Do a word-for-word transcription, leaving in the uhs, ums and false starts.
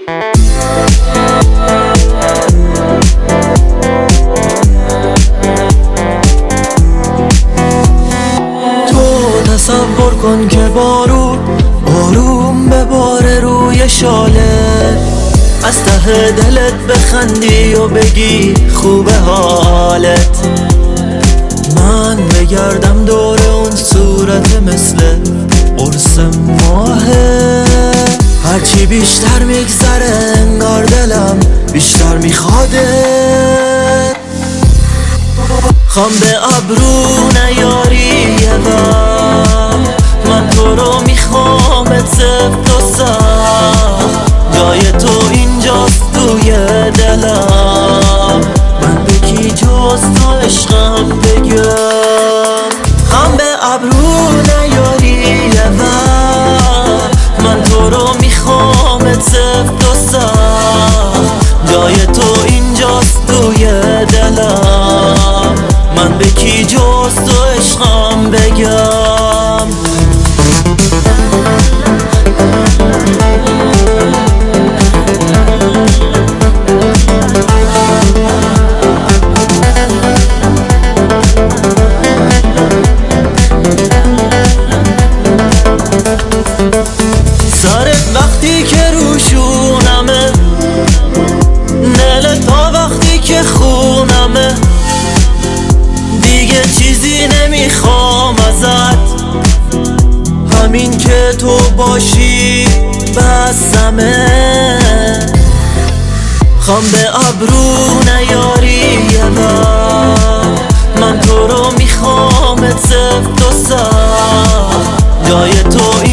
تصور کن که بارون بارون بباره روی شاله، از ته دلت بخندی و بگی خوبه حالت. من بگردم دور اون صورت مثل قرص ماهه، هرچی بیشتر میگذره انگار دلم بیشتر میخواده. خوام به ابرو نیاری یه وقت، من تو رو میخوامت سفت و سخت، جای تو اینجاست توی دلم، من به کی جز تو عشقم بگم. خوام به ابرو نیاری یه وقت، من تو رو میخوامت سفت و سخت، جای تو اینجاست توی دلم، من به کی جز تو عشقم بگم. سرت وقتی که روشونمه، دلت تا وقتی که خونمه، دیگه چیزی نمیخوام ازت، همین که تو باشی بسمه. خوام به ابرو نیاری یه وقت، من تو رو میخوامت سفت و سخت، جای تو